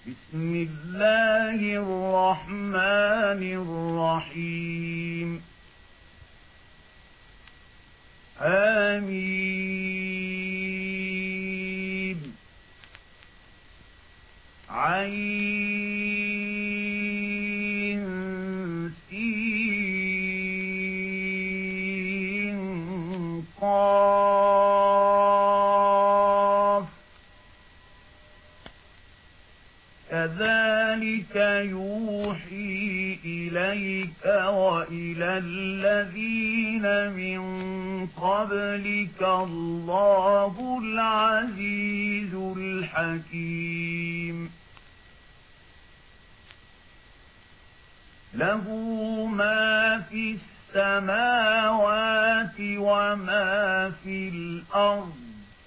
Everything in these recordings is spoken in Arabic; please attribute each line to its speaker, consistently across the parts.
Speaker 1: بسم الله الرحمن الرحيم آمين عين سين قاف كذلك يوحي إليك وإلى الذين من قبلك الله العزيز الحكيم له ما في السماوات وما في الأرض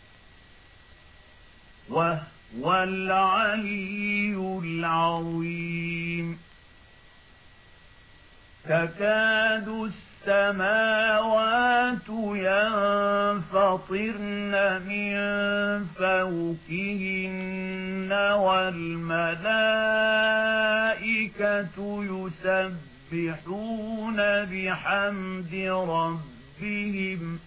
Speaker 1: وهو العلي العظيم تكاد السماوات ينفطرن من فوقهن والملائكة يسبحون بحمد ربهم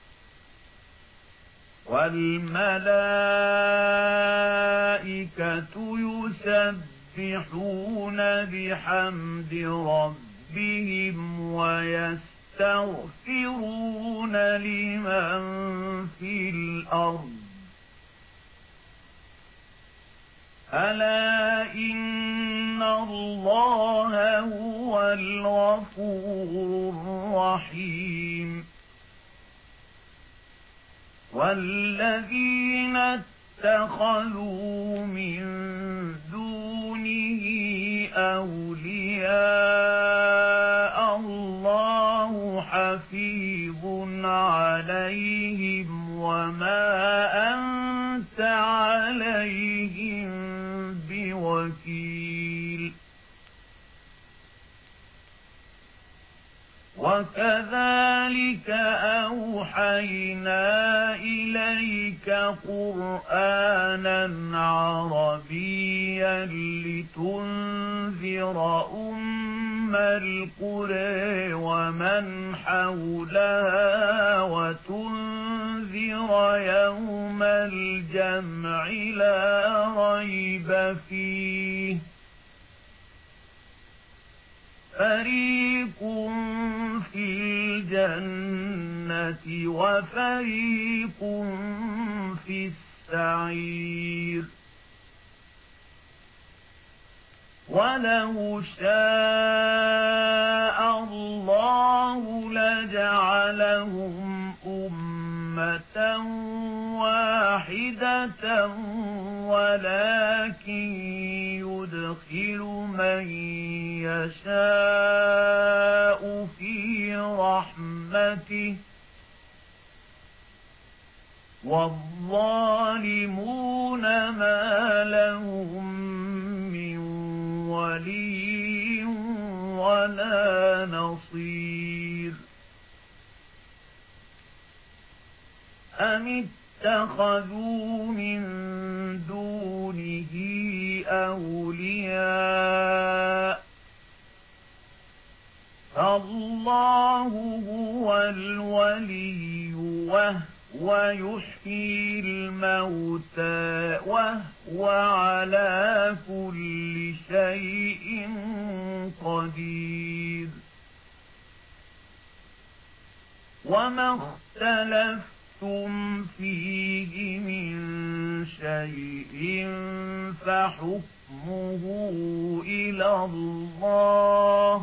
Speaker 1: ويستغفرون لمن في الأرض ألا إن الله هو الغفور الرحيم والذين اتخذوا من دونه أولياء الله حفيظ عليهم وما أنت عليهم بوكيل وكذلك أوحينا إليك قرآنا عربيا لتنذر أم القرى ومن حولها وتنذر يوم الجمع لا ريب فيه فريق في الجنة وفريق في السعير ولو شاء الله لجعلهم أمة واحدة ولكن يدخل من يشاء في رحمته والظالمون ما لهم من ولي ولا نصير أم اتخذوا من دونه أولياء فالله هو الولي وهو يحيي الموتى وهو على كل شيء قدير وما اختلفتم فيه من شيء فحكمه إلى الله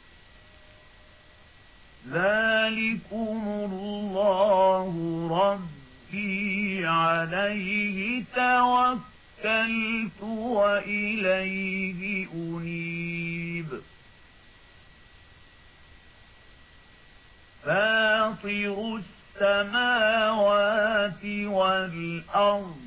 Speaker 1: ذلكم الله ربي عليه توكلت وإليه أنيب فاطر السماوات والأرض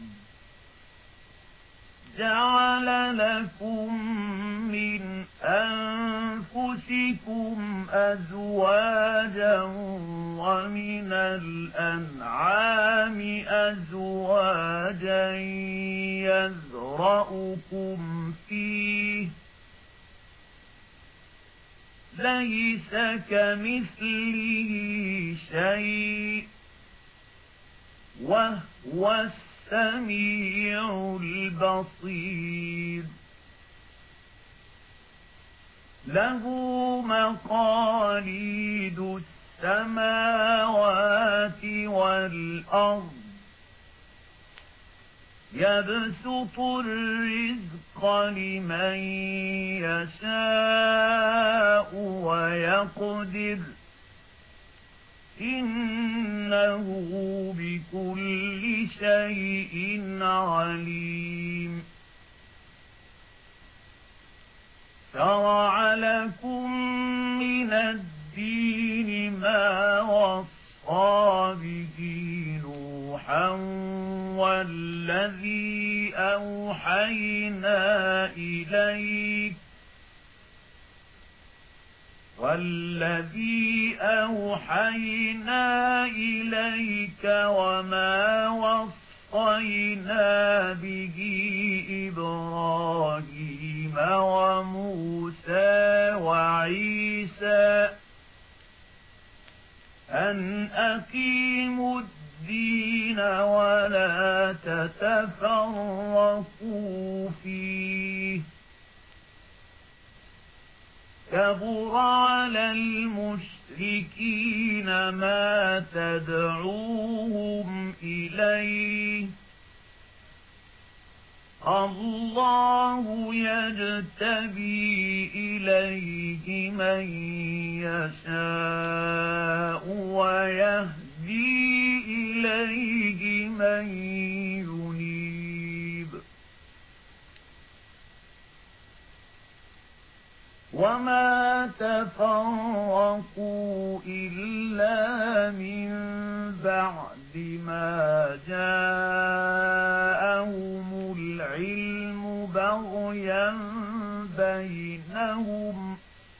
Speaker 1: جعل لكم من أنفسكم أنفسكم أزواجا ومن الأنعام أزواجا يذرأكم فيه ليس كمثله شيء وهو السميع البصير له مقاليد السماوات والأرض يبسط الرزق لمن يشاء ويقدر إنه بكل شيء عليم شرع لكم من الدين ما وصى به نوحا والذي أوحينا إليك وما وصينا به إبراهيم وموسى وعيسى أن أقيموا الدين ولا تتفرقوا فيه كبر على المشركين ما تدعوهم إليه الله يجتبي إليه من يشاء ويهدي إليه من ينيب وما تفرقوا إلا من بعد ما جاءهم العلم بغيا بينهم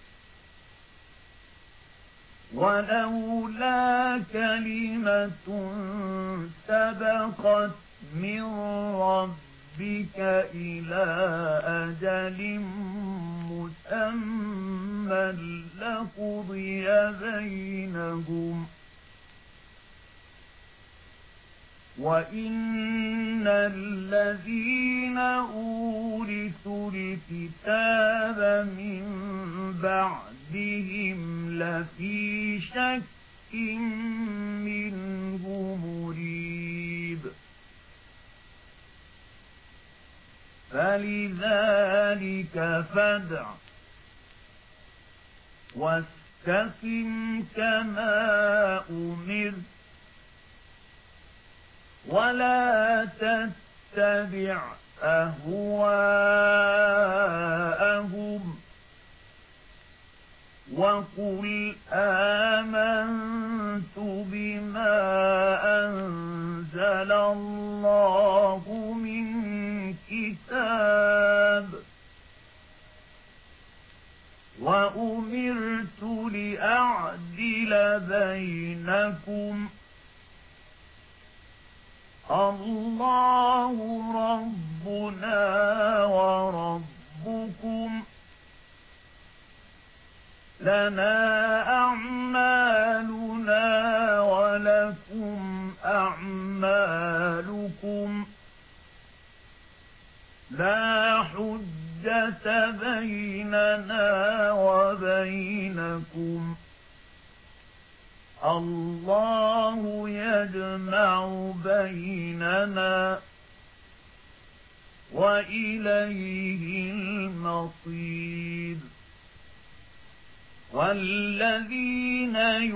Speaker 1: ولولا كلمة سبقت من ربك إلى أجل مسمى لقضي بينهم وإن الذين أورثوا الكتاب من بعدهم لفي شك منه مريب فلذلك فادع واستقم كما أمرت ولا تتبع أهواءهم وقل آمنت بما أنزل الله من كتاب وأمرت لأعدل بينكم الله ربنا وربكم لنا أعمالنا ولكم أعمالكم لا حجة بيننا وبينكم الله يجمع بيننا وإليه المصير والذين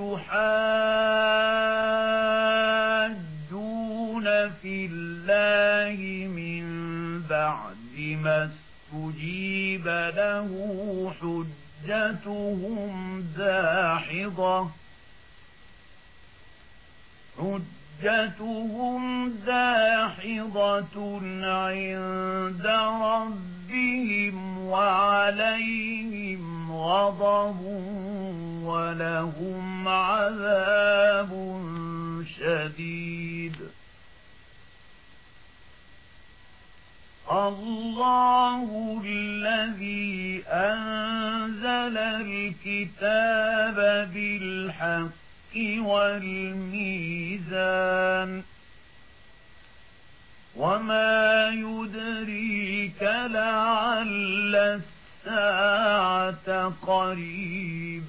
Speaker 1: يحاجون في الله من بعد ما استجيب له حجتهم داحضة عند ربهم وعليهم غضب ولهم عذاب شديد. الله الذي أنزل الكتاب بالحق والميزان وما يدريك لعل الساعة قريب.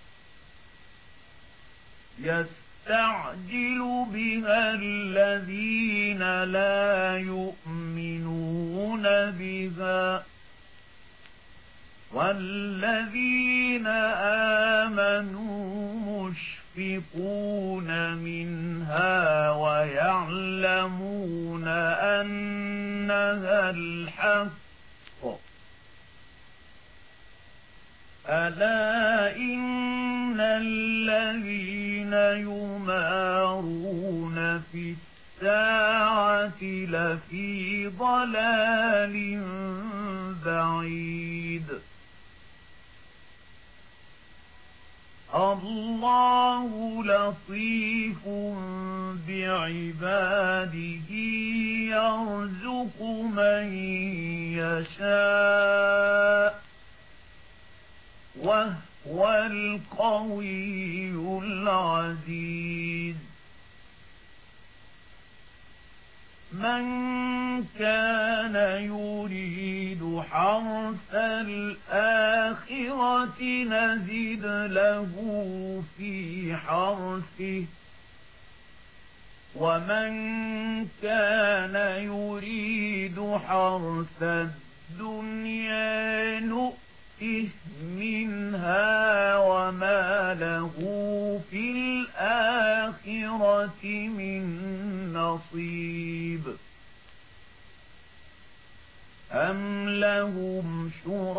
Speaker 1: يستعجل بها الذين لا يؤمنون بها والذين آمنوا مشفقون منها ويعلمون أنها الحق. ألا إن الذين يمارون في الساعة لفي ضلال بعيد. الله لطيف بعباده يرزق من يشاء وهو القوي العزيز. من كان يريد حرث الآخرة نزد له في حرثه ومن كان يريد حرث الدنيا نؤته منها وما له في الآخرة من نصيب. أم لهم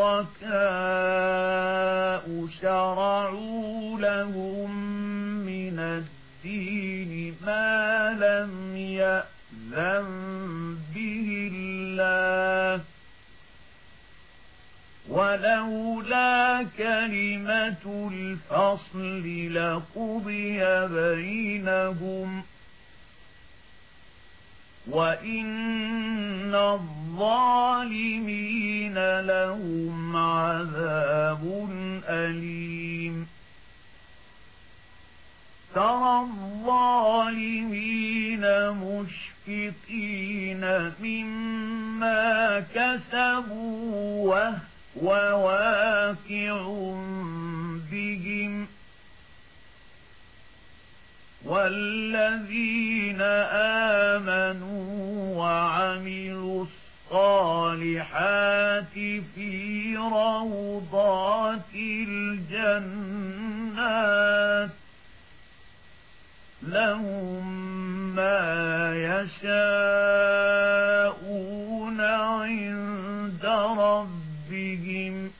Speaker 1: شركاء شرعوا لهم من الدين ما لم يأذن به الله ولولا كلمة الفصل لقضي بينهم وإن الظالمين لهم عذاب أليم. ترى الظالمين مشفقين مما كسبوا وهو واقع بهم والذين آمنوا وعملوا الصالحات في روضات الجنات لهم ما يشاءون عند ربهم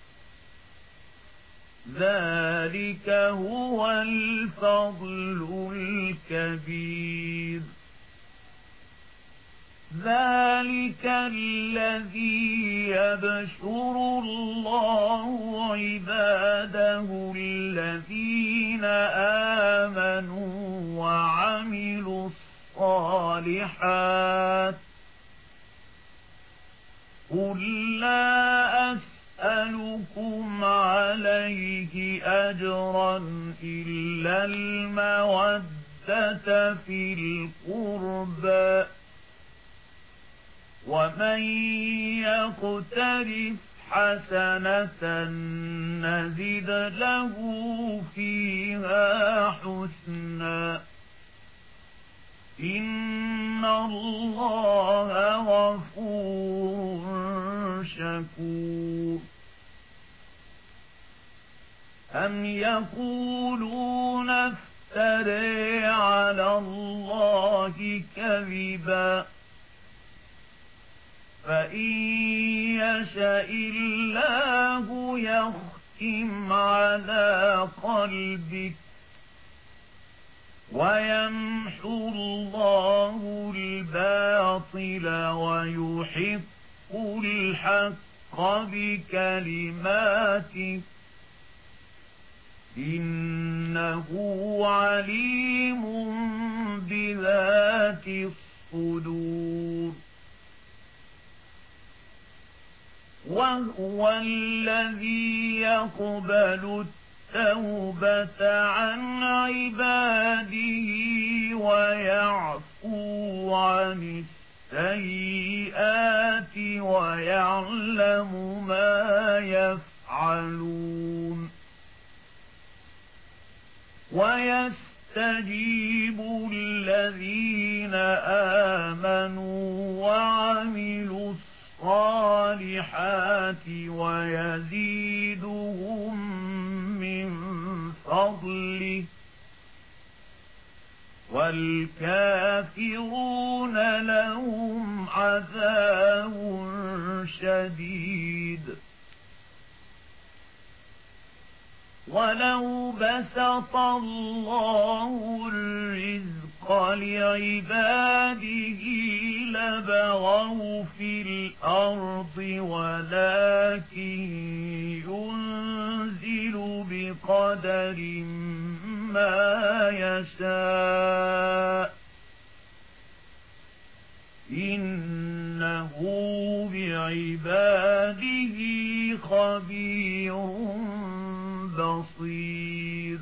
Speaker 1: ذلك هو الفضل الكبير. ذلك الذي يبشر الله عباده الذين آمنوا وعملوا الصالحات. قل لا أسألكم عليه أجرا إلا المودة في القربى ومن يقترف حسنة نزد له فيها حسنا إن الله غفور شكور. أم يقولون افتري على الله كذبا فإن يشاء الله يختم على قلبك ويمحو الله الباطل ويحق الحق بكلماته إنه عليم بذات الصدور وهو الذي يقبل التوبة عن عباده ويعفو عن السيئات ويعلم ما يفعلون ويستجيب الذين آمنوا وعملوا الصالحات ويزيدهم من فضله والكافرون لهم عذاب شديد ولو بسط الله الرزق لعباده لبغوا في الأرض ولكن ينزل بقدر ما يشاء إنه بعباده خبير بصير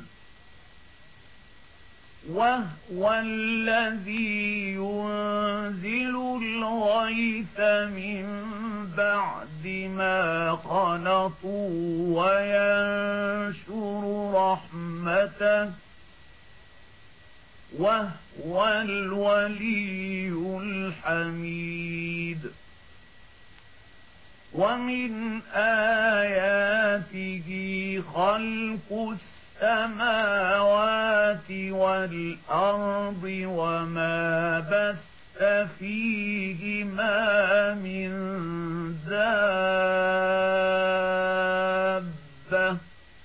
Speaker 1: وهو الذي ينزل الغيث من بعد ما قنطوا وينشر رحمته وهو الولي الحميد ومن آياته خلق السماوات والأرض وما بث فيهما من دابة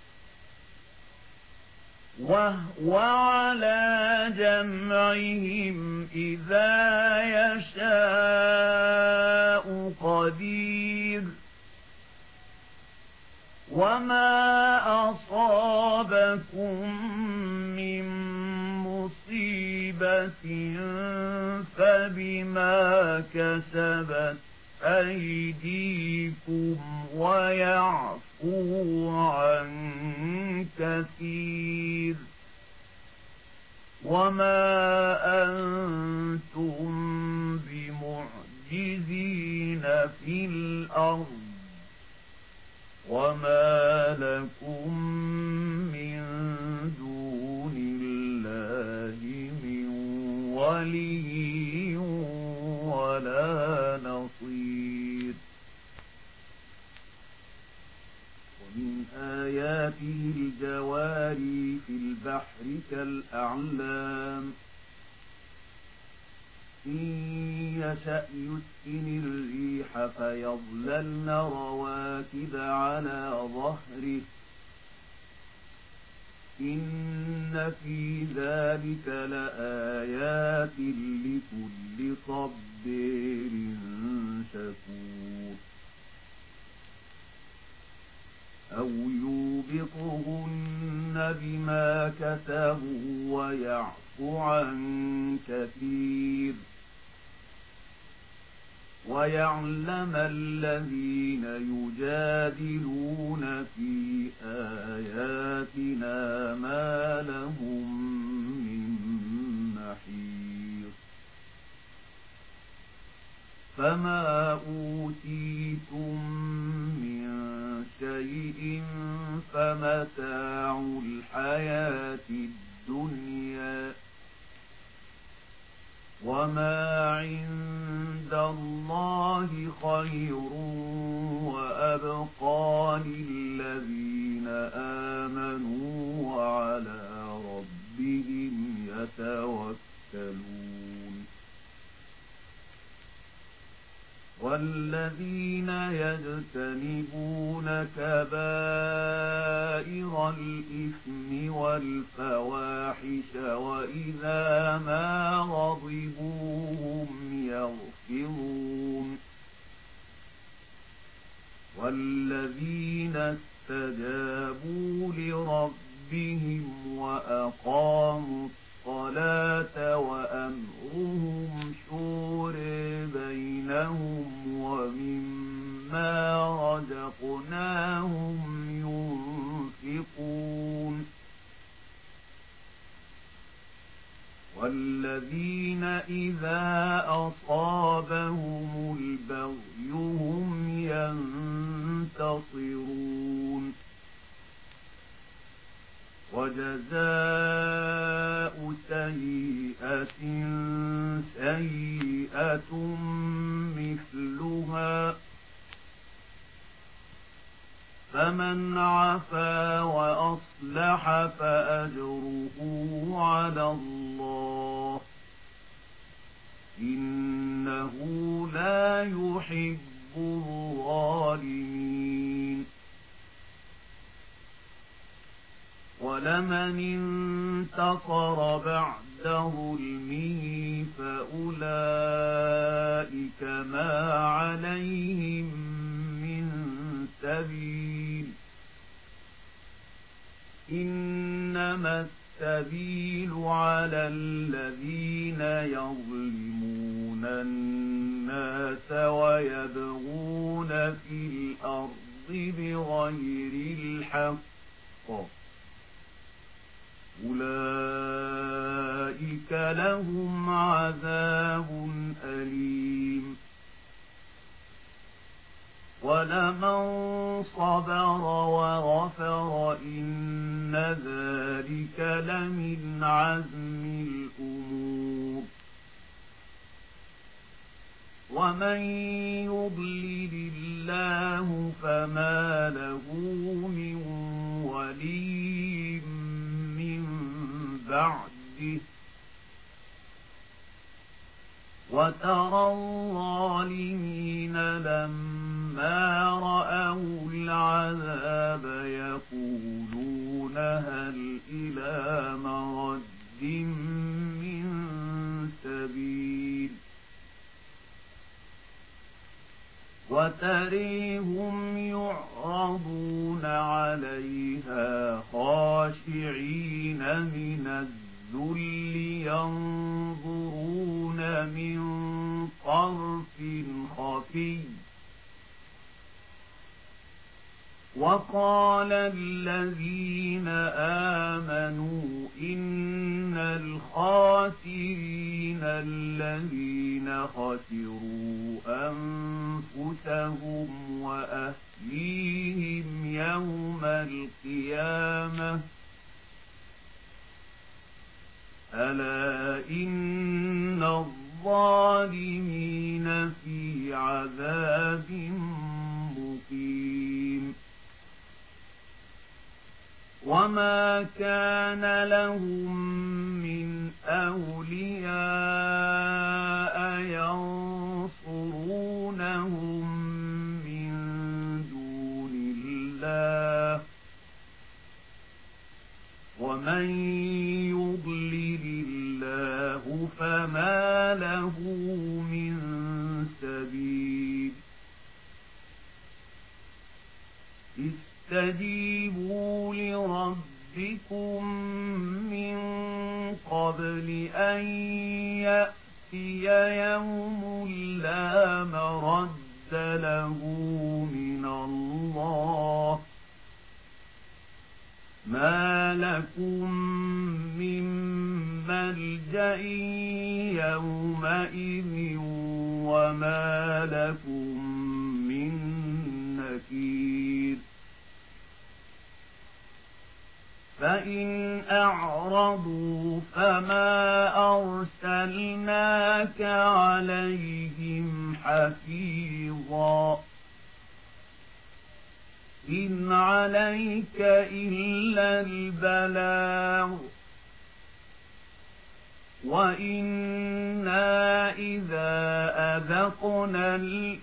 Speaker 1: وهو على جمعهم إذا يشاء قدير وما أصابكم من مصيبة فبما كسبت أيديكم ويعفو عن كثير وما أنتم بمعجزين في الأرض وما لكم من دون الله من ولي ولا نصير ومن آياته الجواري في البحر كالأعلام إن يشأ يسكن الريح فيظللن رواكد على ظهره إن في ذلك لآيات لكل صبير شكور أو يوبقهن بما كسبوا ويعفو عن كثير ويعلم الذين يجادلون في آياتنا ما لهم من محيص فما أوتيتم من شيء فمتاع الحياة الدنيا وما عند الله خير وأبقى للذين آمنوا وعلى ربهم يتوكلون والذين يجتنبون كبائر الإثم والفواحش وإذا ما غضبوا هم يغفرون والذين استجابوا لربهم ربهم وأقاموا الصلاة وأمرهم شورى بينهم ومما رزقناهم ينفقون والذين إذا أصابهم البغي هم ينتصرون وجزاء سيئة سيئة مثلها فمن عفا وأصلح فأجره على الله إنه لا يحب الظالمين ولمن انتصر بعد ظلمه فأولئك ما عليهم من سبيل إنما السبيل على الذين يظلمون الناس ويبغون في الأرض بغير الحق أولئك لهم عذاب أليم ولمن صبر وغفر إن ذلك لمن عزم الأمور ومن يضلل الله فما له من ولي من بعده وترى الظالمين لما رأوا العذاب يقولون هل إلى مرد من سبيل وتريهم يعرضون عليها خاشعين من الذل ينظرون من طرف خفي وقال الذين آمنوا إن الخاسرين الذين خسروا أنفسهم وأهليهم يوم القيامة ألا إن الظالمين في عذاب مقيم وما كان لهم من أولياء ينصرونهم من دون الله ومن يضلل الله فما له من سبيل استجيبوا لربكم من قبل أن يأتي يوم لا مرد له من الله ما لكم من ملجأ يومئذ وما لكم من نكير فإن أعرضوا فما أرسلناك عليهم حفيظا إن عليك إلا البلاغ وإنا إذا أذقنا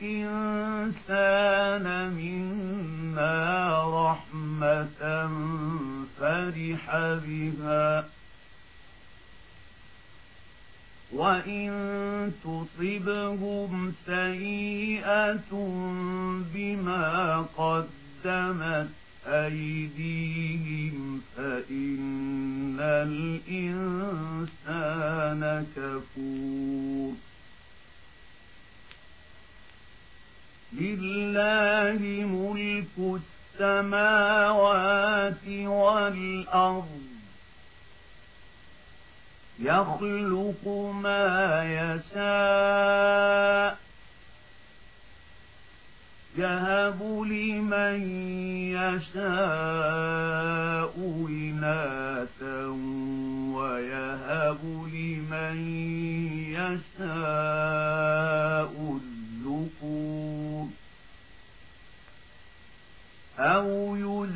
Speaker 1: الإنسان منا رحمة فرح بها وإن تصبهم سيئة بما قدمت أيديهم فإن الإنسان كفور لله ملك السماوات والأرض يخلق ما يشاء يهب لمن يشاء إناثا ويهب لمن يشاء الذكور أو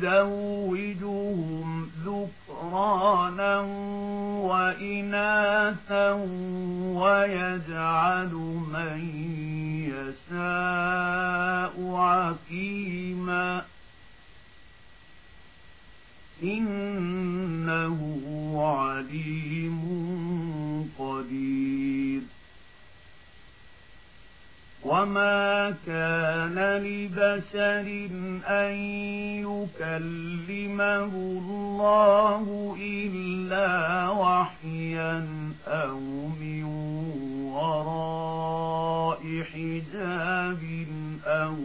Speaker 1: يزوجهم ذكرانا وإناثا ويجعل من يشاء عقيما إنه عليم قدير وما كان لبشر أن يكلمه الله إلا وحيا أو من وراء حجاب أو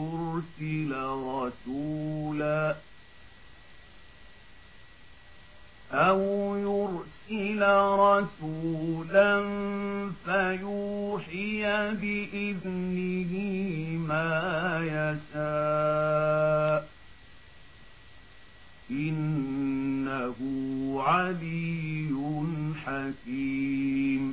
Speaker 1: يرسل رسولا فيوحي بإذنه ما يشاء إنه علي حكيم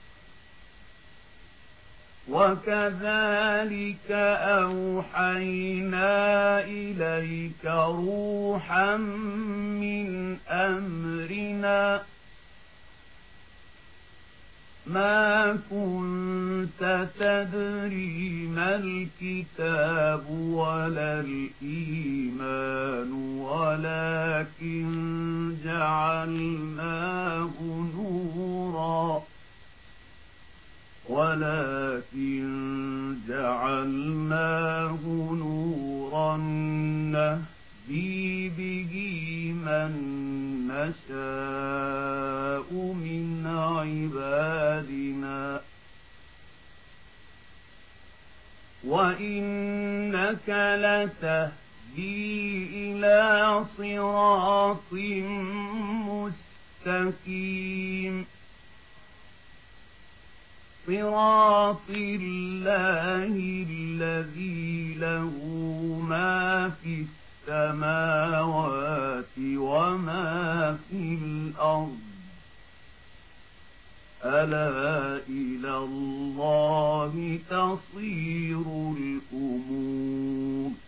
Speaker 1: وكذلك أوحينا إليك روحا من أمرنا ما كنت تدري ما الكتاب ولا الإيمان ولكن جعلناه نورا نهدي به من نشاء من عبادنا وإنك لتهدي إلى صراط مستقيم صراط الله الذي له ما في السماوات وما في الأرض ألا إلى الله تصير الأمور